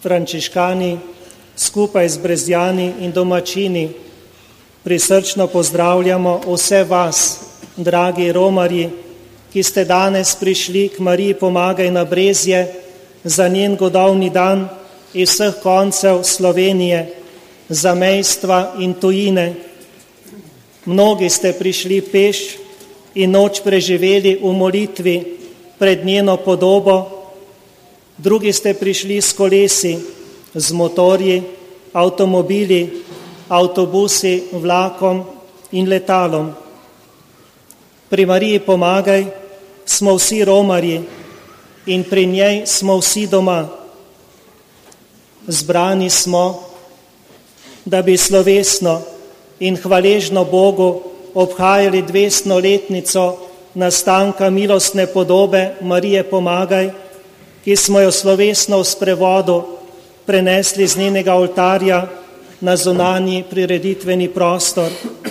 frančiškani, skupaj z brezjani in domačini prisrčno pozdravljamo vse vas, dragi romarji, ki ste danes prišli k Mariji Pomagaj na Brezje za njen godovni dan iz vseh koncev Slovenije, zamejstva in tujine. Mnogi ste prišli peš in noč preživeli v molitvi pred njeno podobo, drugi ste prišli s kolesi, z motorji, avtomobili, avtobusi, vlakom in letalom. Pri Mariji Pomagaj smo vsi romarji in pri njej smo vsi doma. Zbrani smo, da bi slovesno in hvaležno Bogu obhajali 200-letnico nastanka milostne podobe Marije Pomagaj, ki smo jo slovesno v sprevodu prenesli z njenega oltarja na zunanji prireditveni prostor.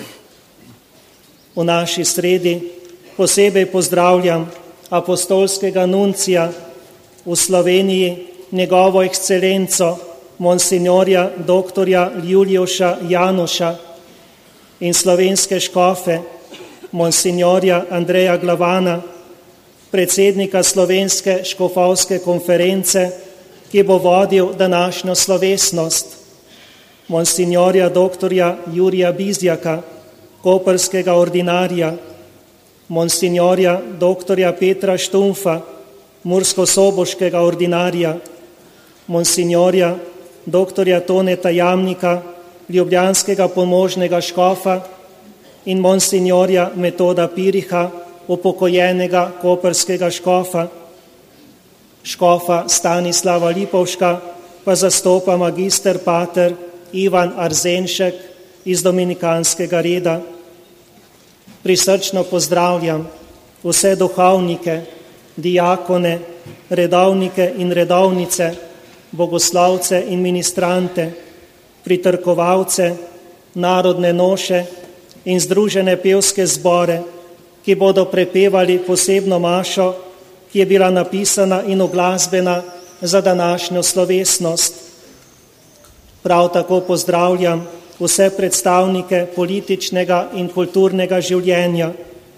V naši sredi posebej pozdravljam apostolskega nuncija v Sloveniji, njegovo ekscelenco, monsignorja doktorja Juliuša Januša in slovenske škofe, monsignorja Andreja Glavana, predsednika Slovenske škofovske konference, ki bo vodil današnjo slovesnost, monsignorja doktorja Jurija Bizjaka, koprskega ordinarja, monsignorja doktorja Petra Štumfa, murskosoboškega ordinarja, monsignorja doktorja Toneta Jamnika, ljubljanskega pomožnega škofa in monsignorja Metoda Piriha, upokojenega koprskega škofa. Škofa Stanislava Lipovška pa zastopa magister pater Ivan Arzenšek iz dominikanskega reda. Prisrčno pozdravljam vse duhovnike, diakone, redovnike in redovnice, bogoslavce in ministrante, pritrkovalce, narodne noše in združene pevske zbore, ki bodo prepevali posebno mašo, ki je bila napisana in uglasbena za današnjo slovesnost. Prav tako pozdravljam vse predstavnike političnega in kulturnega življenja.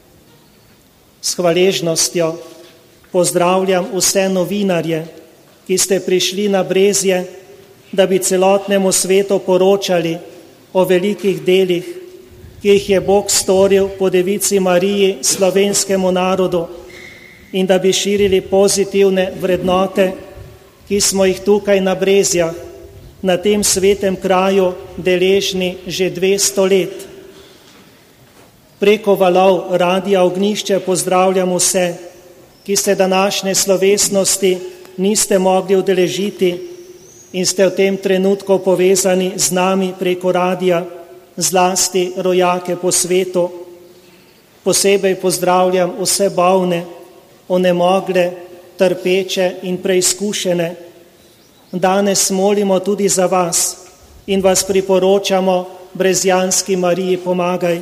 S hvaležnostjo pozdravljam vse novinarje, ki ste prišli na Brezje, da bi celotnemu svetu poročali o velikih delih, ki jih je Bog storil po Devici Mariji slovenskemu narodu in da bi širili pozitivne vrednote, ki smo jih tukaj na Brezjah, na tem svetem kraju deležni že 200 let. Preko valov Radia Ognjišče pozdravljam vse, ki ste današnje slovesnosti niste mogli udeležiti in ste v tem trenutku povezani z nami preko radija, zlasti rojake po svetu. Posebej pozdravljam vse bolne, onemogle, trpeče in preizkušene. Danes molimo tudi za vas in vas priporočamo brezjanski Mariji Pomagaj.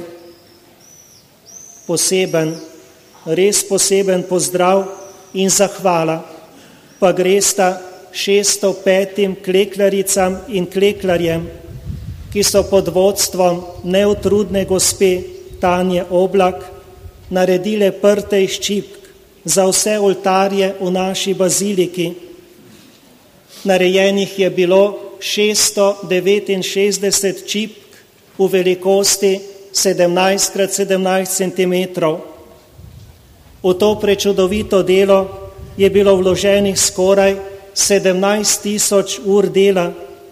Poseben, res poseben pozdrav in zahvala pa gresta 605 kleklaricam in kleklarjem, ki so pod vodstvom neutrudne gospe Tanje Oblak naredile prte iz čipk za vse oltarje v naši baziliki. Narejenih je bilo 669 čipk v velikosti 17x17 cm. V to prečudovito delo je bilo vloženih skoraj 17.000 ur dela.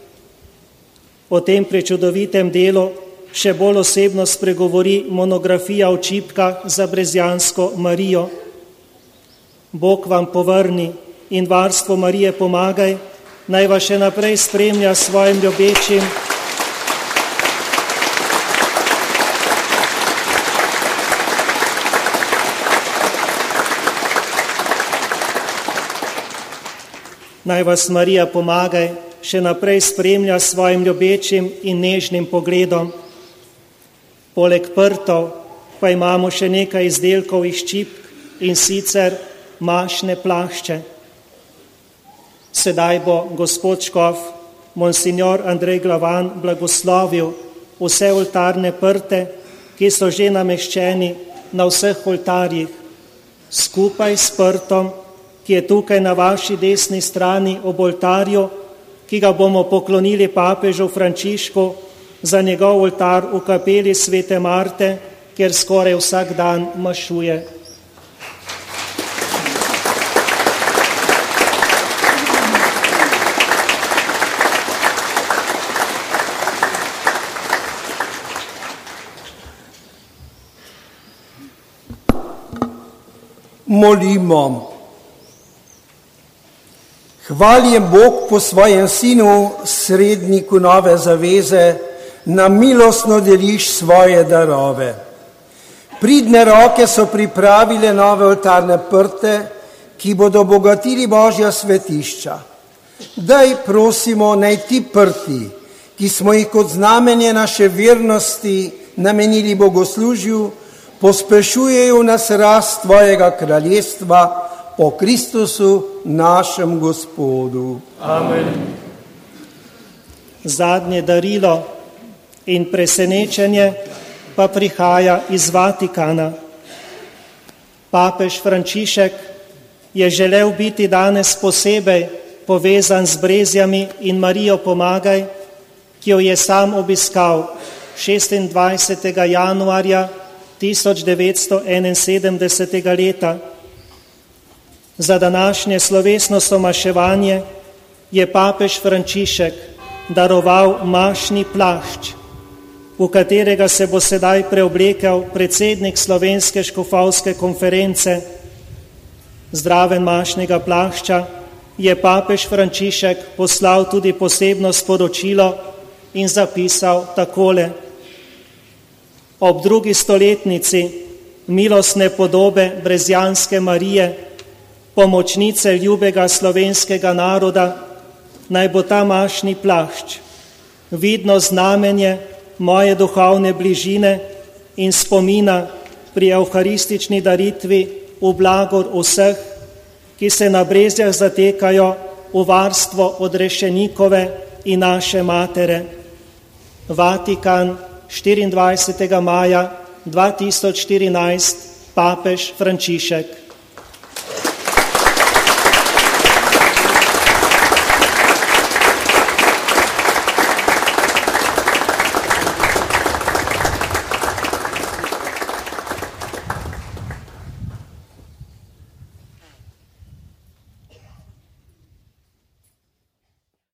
O tem prečudovitem delu še bolj osebno spregovori monografija o čipkah za brezjansko Marijo. Bog vam povrni in varstvo Marije Pomagaj naj vas še naprej spremlja svojim ljubečim Naj vas Marija Pomagaj še naprej spremlja s svojim ljubečim in nežnim pogledom. Poleg prtov pa imamo še nekaj izdelkov iz čipk in sicer mašne plašče. Sedaj bo gospod škof, monsignor Andrej Glavan, blagoslovil vse oltarne prte, ki so že nameščeni na vseh oltarjih, skupaj s prtom, ki je tukaj na vaši desni strani ob oltarju, ki ga bomo poklonili papežu Frančišku za njegov oltar v kapeli Svete Marte, kjer skoraj vsak dan mašuje. Molimo. Hvaljen Bog po svojem sinu, sredniku nove zaveze, nam milostno deliš svoje darove. Pridne roke so pripravile nove oltarne prte, ki bodo bogatili Božja svetišča. Daj prosimo, naj ti prti, ki smo jih kot znamenje naše vernosti namenili bogoslužju, pospešujejo nas rast tvojega kraljestva po Kristusu, našem Gospodu. Amen. Zadnje darilo in presenečenje pa prihaja iz Vatikana. Papež Frančišek je želel biti danes posebej povezan z Brezjami in Marijo Pomagaj, ki jo je sam obiskal 26. januarja 1971. leta. Za današnje slovesno somaševanje je papež Frančišek daroval mašni plašč, v katerega se bo sedaj preoblekel predsednik Slovenske škofovske konference. Zraven mašnega plašča je papež Frančišek poslal tudi posebno sporočilo in zapisal takole: ob 2. stoletnici milostne podobe brezjanske Marije, pomočnice ljubega slovenskega naroda, naj bo ta mašni plašč vidno znamenje moje duhovne bližine in spomina pri evharistični daritvi v blagor vseh, ki se na Brezjah zatekajo v varstvo odrešenikove in naše matere. Vatikan, 24. maja 2014, papež Frančišek.